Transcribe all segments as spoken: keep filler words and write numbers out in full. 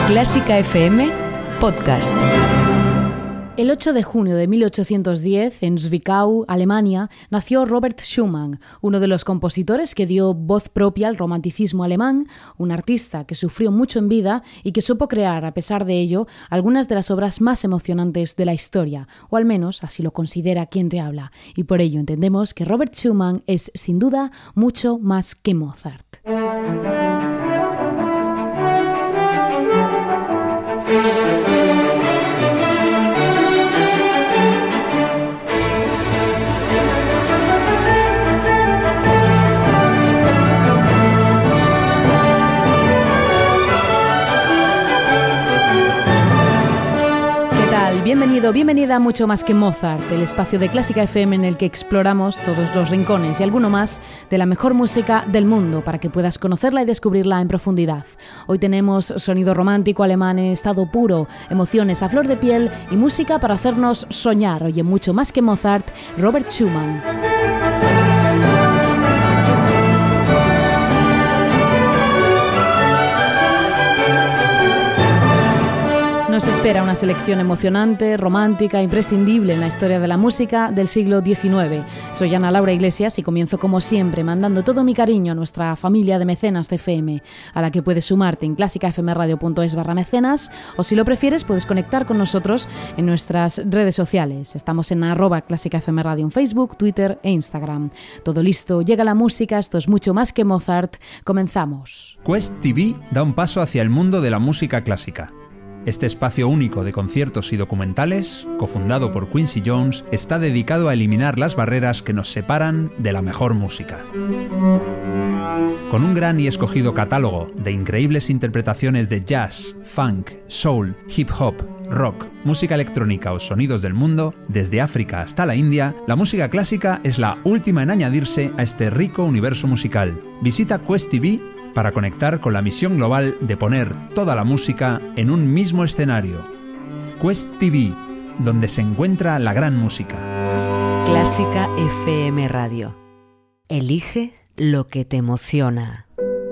Clásica F M Podcast. El ocho de junio de mil ochocientos diez, en Zwickau, Alemania, nació Robert Schumann, uno de los compositores que dio voz propia al romanticismo alemán, un artista que sufrió mucho en vida y que supo crear, a pesar de ello, algunas de las obras más emocionantes de la historia, o al menos así lo considera quien te habla, y por ello entendemos que Robert Schumann es, sin duda, mucho más que Mozart. Bienvenido, bienvenida a Mucho Más que Mozart, el espacio de Clásica F M en el que exploramos todos los rincones y alguno más de la mejor música del mundo para que puedas conocerla y descubrirla en profundidad. Hoy tenemos sonido romántico alemán en estado puro, emociones a flor de piel y música para hacernos soñar. Oye, Mucho Más que Mozart, Robert Schumann. Nos espera una selección emocionante, romántica, imprescindible en la historia de la música del siglo diecinueve. Soy Ana Laura Iglesias y comienzo como siempre mandando todo mi cariño a nuestra familia de mecenas de F M, a la que puedes sumarte en clásicafmradio.es barra mecenas o si lo prefieres puedes conectar con nosotros en nuestras redes sociales. Estamos en arroba clásicafmradio en Facebook, Twitter e Instagram. Todo listo, llega la música, esto es Mucho Más que Mozart. Comenzamos. Quest T V da un paso hacia el mundo de la música clásica. Este espacio único de conciertos y documentales, cofundado por Quincy Jones, está dedicado a eliminar las barreras que nos separan de la mejor música. Con un gran y escogido catálogo de increíbles interpretaciones de jazz, funk, soul, hip hop, rock, música electrónica o sonidos del mundo, desde África hasta la India, la música clásica es la última en añadirse a este rico universo musical. Visita Quest T V para conectar con la misión global de poner toda la música en un mismo escenario. Quest T V, donde se encuentra la gran música. Clásica F M Radio. Elige lo que te emociona.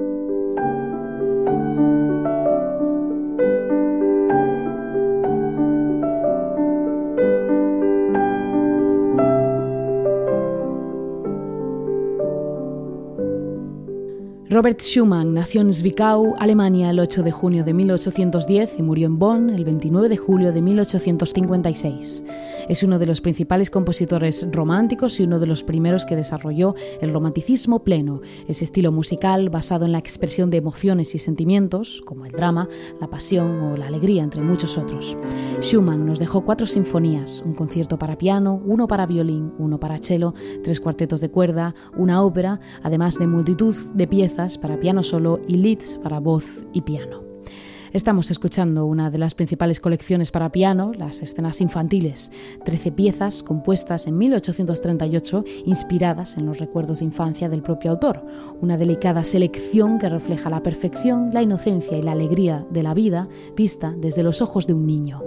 Robert Schumann nació en Zwickau, Alemania, el ocho de junio de mil ochocientos diez y murió en Bonn el veintinueve de julio de mil ochocientos cincuenta y seis. Es uno de los principales compositores románticos y uno de los primeros que desarrolló el romanticismo pleno, ese estilo musical basado en la expresión de emociones y sentimientos, como el drama, la pasión o la alegría, entre muchos otros. Schumann nos dejó cuatro sinfonías, un concierto para piano, uno para violín, uno para cello, tres cuartetos de cuerda, una ópera, además de multitud de piezas para piano solo y lieds para voz y piano. Estamos escuchando una de las principales colecciones para piano, las escenas infantiles, trece piezas compuestas en mil ochocientos treinta y ocho, inspiradas en los recuerdos de infancia del propio autor, una delicada selección que refleja la perfección, la inocencia y la alegría de la vida vista desde los ojos de un niño.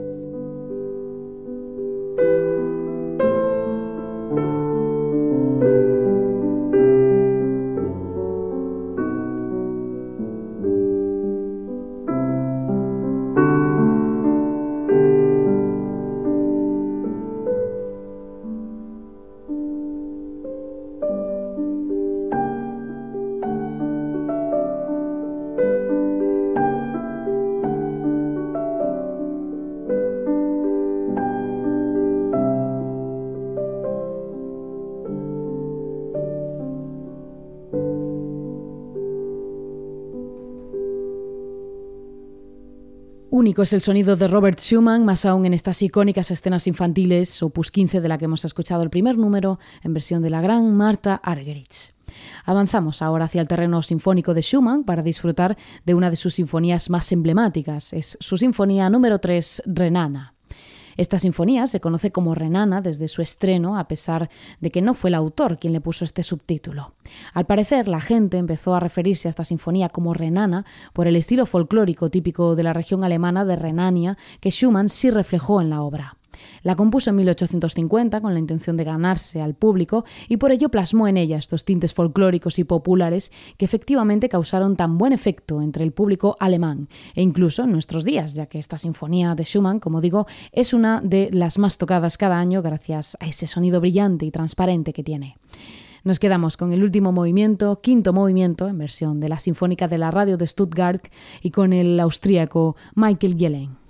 Único es el sonido de Robert Schumann, más aún en estas icónicas escenas infantiles, opus quince de la que hemos escuchado el primer número, en versión de la gran Martha Argerich. Avanzamos ahora hacia el terreno sinfónico de Schumann para disfrutar de una de sus sinfonías más emblemáticas. Es su sinfonía número tres, Renana. Esta sinfonía se conoce como Renana desde su estreno, a pesar de que no fue el autor quien le puso este subtítulo. Al parecer, la gente empezó a referirse a esta sinfonía como Renana por el estilo folclórico típico de la región alemana de Renania que Schumann sí reflejó en la obra. La compuso en mil ochocientos cincuenta con la intención de ganarse al público y por ello plasmó en ella estos tintes folclóricos y populares que efectivamente causaron tan buen efecto entre el público alemán e incluso en nuestros días, ya que esta sinfonía de Schumann, como digo, es una de las más tocadas cada año gracias a ese sonido brillante y transparente que tiene. Nos quedamos con el último movimiento, quinto movimiento, en versión de la Sinfónica de la Radio de Stuttgart y con el austríaco Michael Yellen.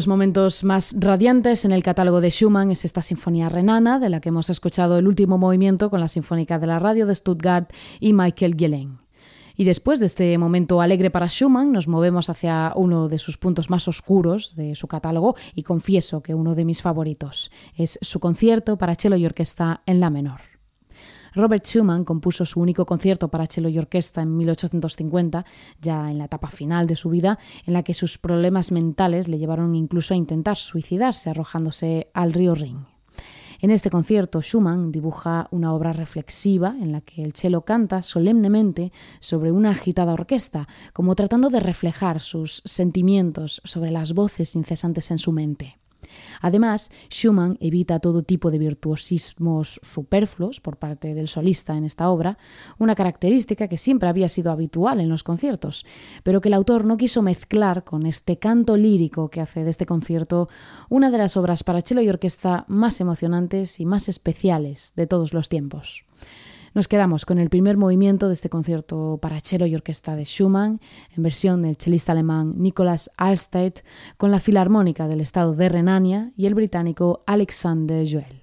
los momentos más radiantes en el catálogo de Schumann es esta Sinfonía Renana, de la que hemos escuchado el último movimiento con la Sinfónica de la Radio de Stuttgart y Michael Gehlen. Y después de este momento alegre para Schumann, nos movemos hacia uno de sus puntos más oscuros de su catálogo, y confieso que uno de mis favoritos es su concierto para cello y orquesta en la menor. Robert Schumann compuso su único concierto para cello y orquesta en mil ochocientos cincuenta, ya en la etapa final de su vida, en la que sus problemas mentales le llevaron incluso a intentar suicidarse arrojándose al río Rin. En este concierto, Schumann dibuja una obra reflexiva en la que el cello canta solemnemente sobre una agitada orquesta, como tratando de reflejar sus sentimientos sobre las voces incesantes en su mente. Además, Schumann evita todo tipo de virtuosismos superfluos por parte del solista en esta obra, una característica que siempre había sido habitual en los conciertos, pero que el autor no quiso mezclar con este canto lírico que hace de este concierto una de las obras para cello y orquesta más emocionantes y más especiales de todos los tiempos. Nos quedamos con el primer movimiento de este concierto para cello y orquesta de Schumann, en versión del chelista alemán Nicolas Alstedt, con la Filarmónica del Estado de Renania y el británico Alexander Joel.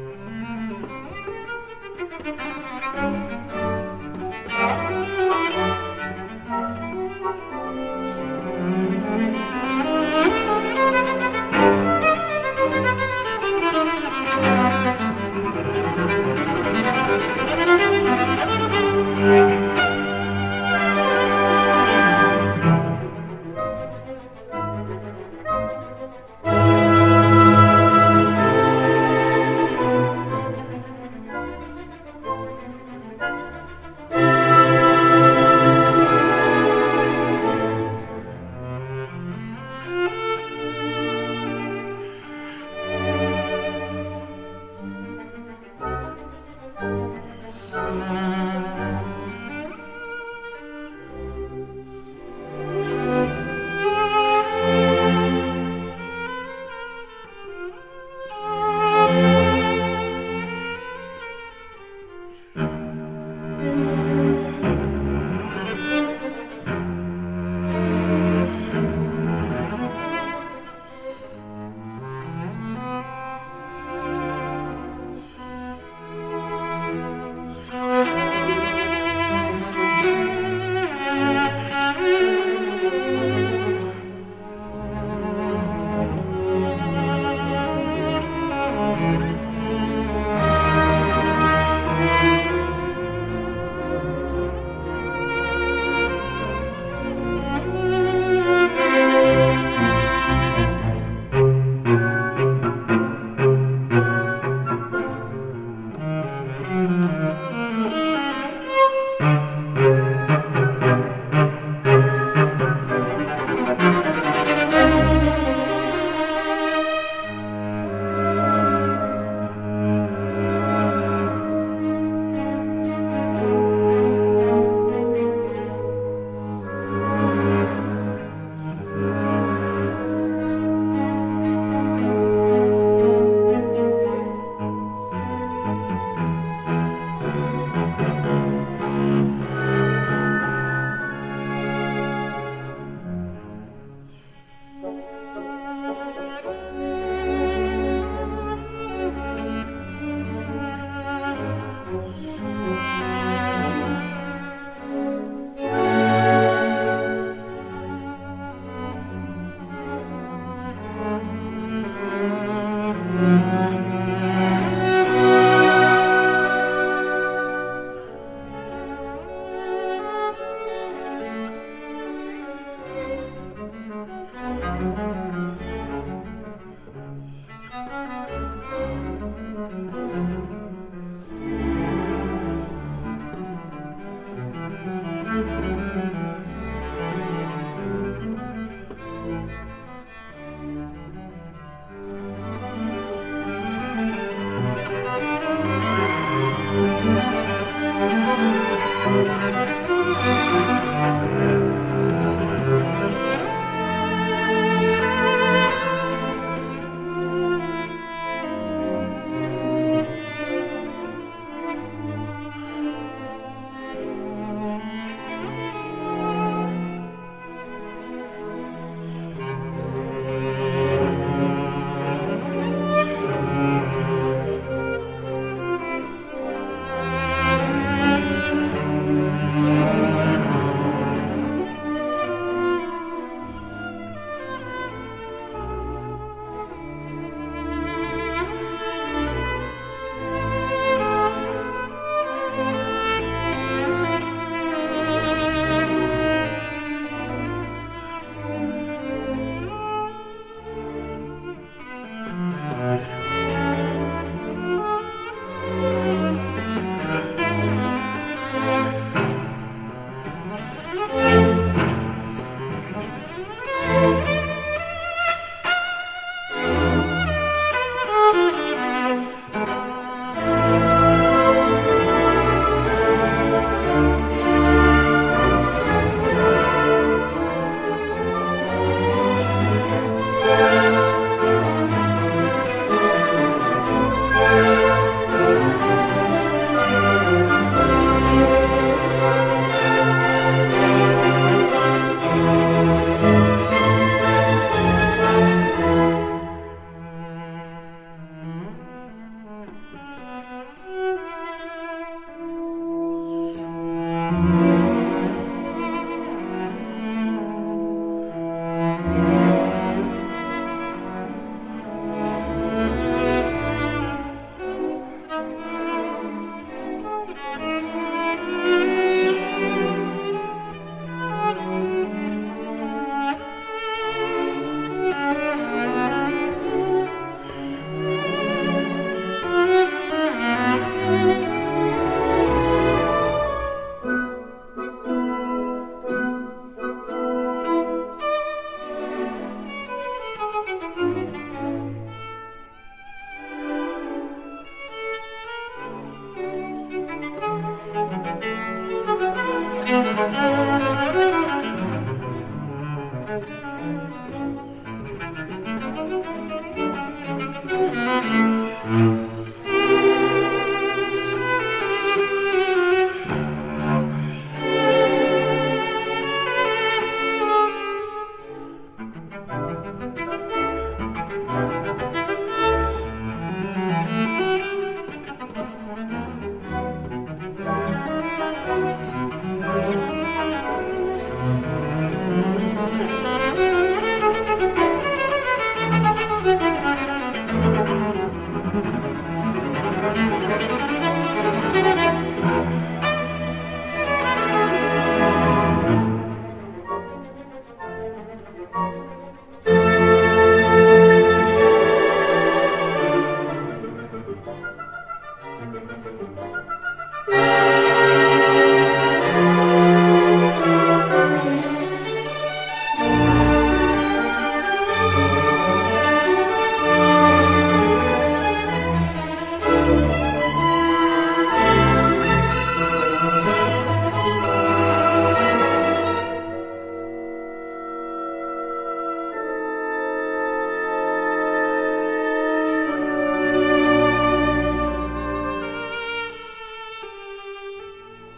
Thank you.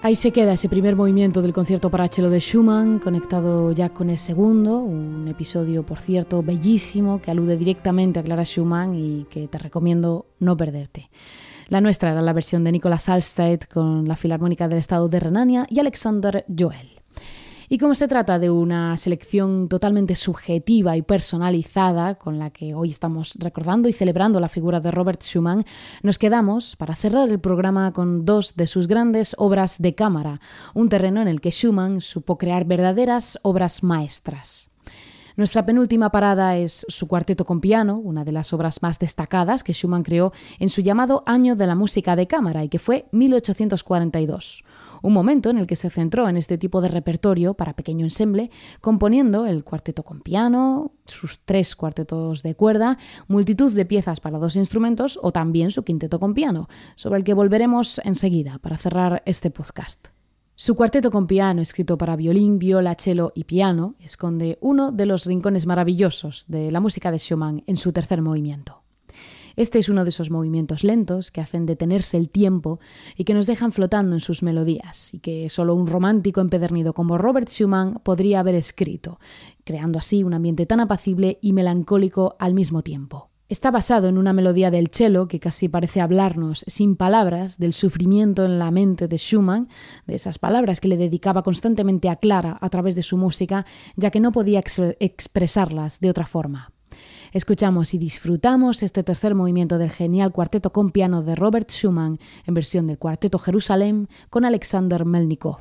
Ahí se queda ese primer movimiento del concierto para cello de Schumann, conectado ya con el segundo, un episodio, por cierto, bellísimo, que alude directamente a Clara Schumann y que te recomiendo no perderte. La nuestra era la versión de Nicolas Halstead con la Filarmónica del Estado de Renania y Alexander Joel. Y como se trata de una selección totalmente subjetiva y personalizada, con la que hoy estamos recordando y celebrando la figura de Robert Schumann, nos quedamos para cerrar el programa con dos de sus grandes obras de cámara, un terreno en el que Schumann supo crear verdaderas obras maestras. Nuestra penúltima parada es su cuarteto con piano, una de las obras más destacadas que Schumann creó en su llamado Año de la Música de Cámara y que fue mil ochocientos cuarenta y dos. Un momento en el que se centró en este tipo de repertorio para pequeño ensemble, componiendo el cuarteto con piano, sus tres cuartetos de cuerda, multitud de piezas para dos instrumentos o también su quinteto con piano, sobre el que volveremos enseguida para cerrar este podcast. Su cuarteto con piano, escrito para violín, viola, cello y piano, esconde uno de los rincones maravillosos de la música de Schumann en su tercer movimiento. Este es uno de esos movimientos lentos que hacen detenerse el tiempo y que nos dejan flotando en sus melodías y que solo un romántico empedernido como Robert Schumann podría haber escrito, creando así un ambiente tan apacible y melancólico al mismo tiempo. Está basado en una melodía del cello que casi parece hablarnos sin palabras del sufrimiento en la mente de Schumann, de esas palabras que le dedicaba constantemente a Clara a través de su música, ya que no podía ex- expresarlas de otra forma. Escuchamos y disfrutamos este tercer movimiento del genial cuarteto con piano de Robert Schumann en versión del Cuarteto Jerusalén con Alexander Melnikov.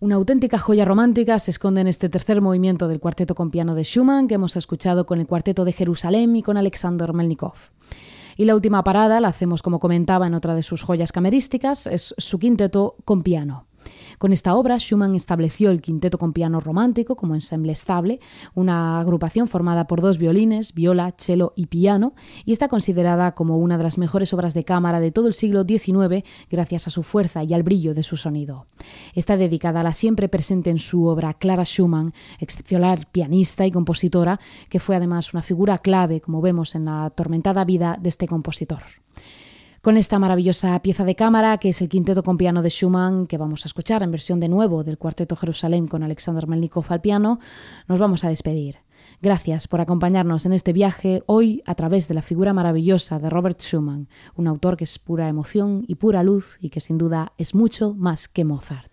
Una auténtica joya romántica se esconde en este tercer movimiento del cuarteto con piano de Schumann que hemos escuchado con el cuarteto de Jerusalén y con Alexander Melnikov. Y la última parada la hacemos, como comentaba, en otra de sus joyas camerísticas, es su quinteto con piano. Con esta obra, Schumann estableció el quinteto con piano romántico como ensemble estable, una agrupación formada por dos violines, viola, cello y piano, y está considerada como una de las mejores obras de cámara de todo el siglo diecinueve gracias a su fuerza y al brillo de su sonido. Está dedicada a la siempre presente en su obra Clara Schumann, excepcional pianista y compositora, que fue además una figura clave, como vemos en la atormentada vida de este compositor. Con esta maravillosa pieza de cámara, que es el quinteto con piano de Schumann, que vamos a escuchar en versión de nuevo del Cuarteto Jerusalén con Alexander Melnikov al piano, nos vamos a despedir. Gracias por acompañarnos en este viaje hoy a través de la figura maravillosa de Robert Schumann, un autor que es pura emoción y pura luz y que sin duda es mucho más que Mozart.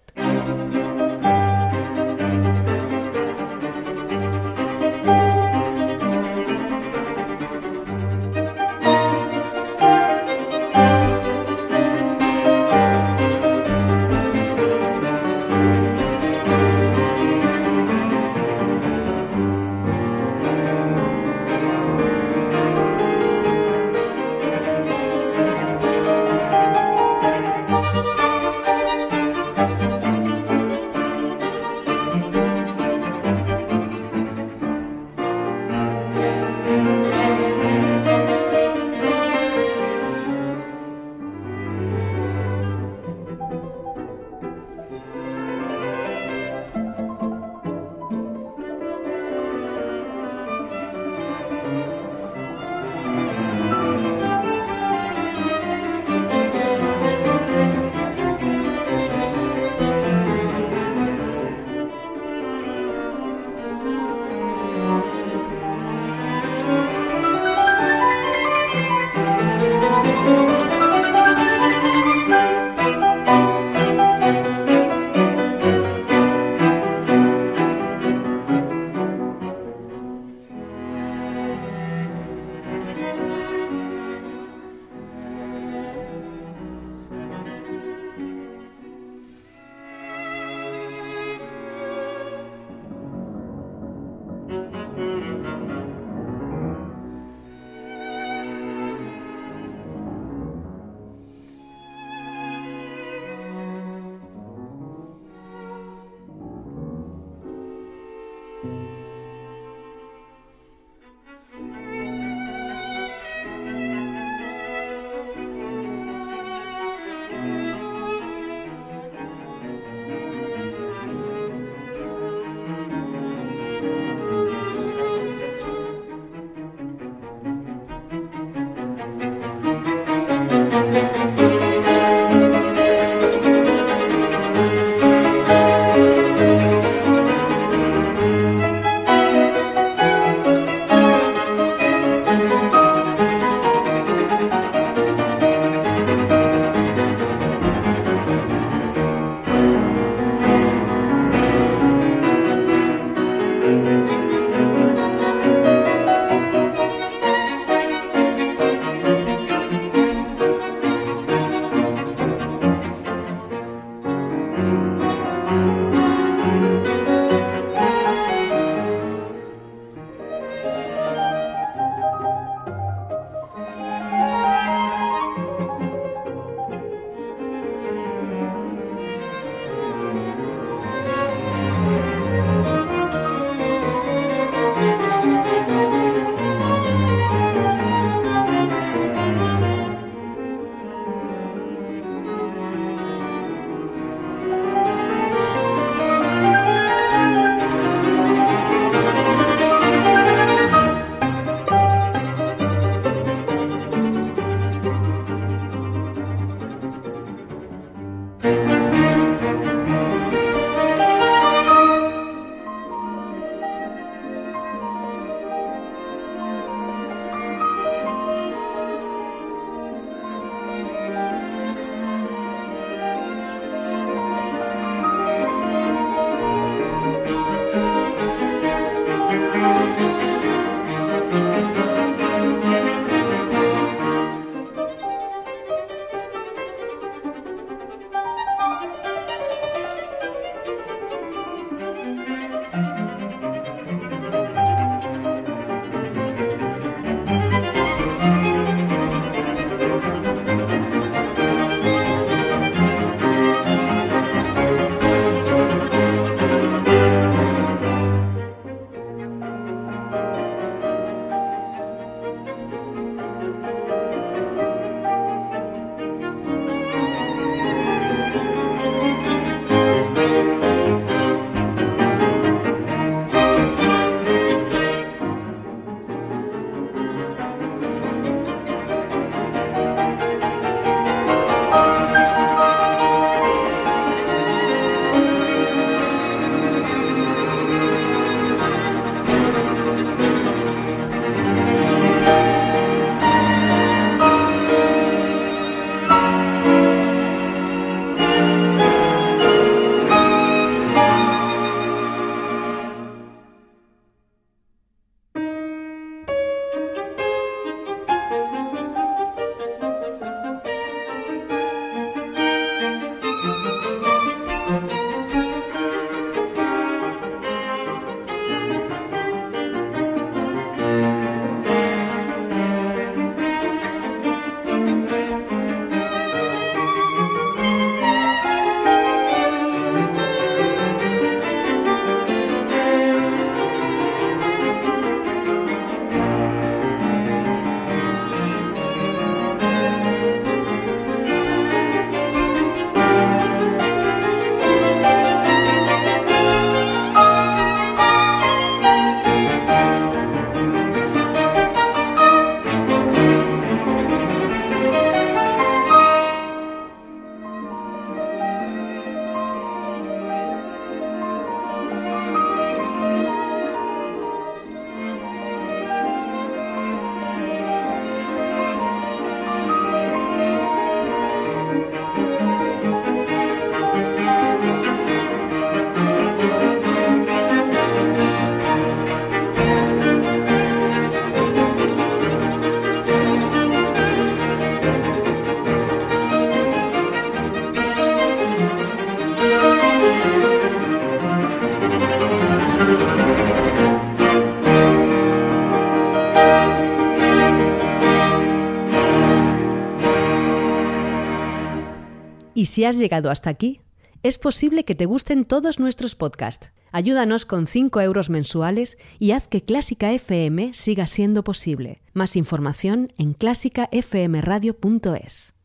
Y si has llegado hasta aquí, es posible que te gusten todos nuestros podcasts. Ayúdanos con cinco euros mensuales y haz que Clásica F M siga siendo posible. Más información en clásica f m radio punto es.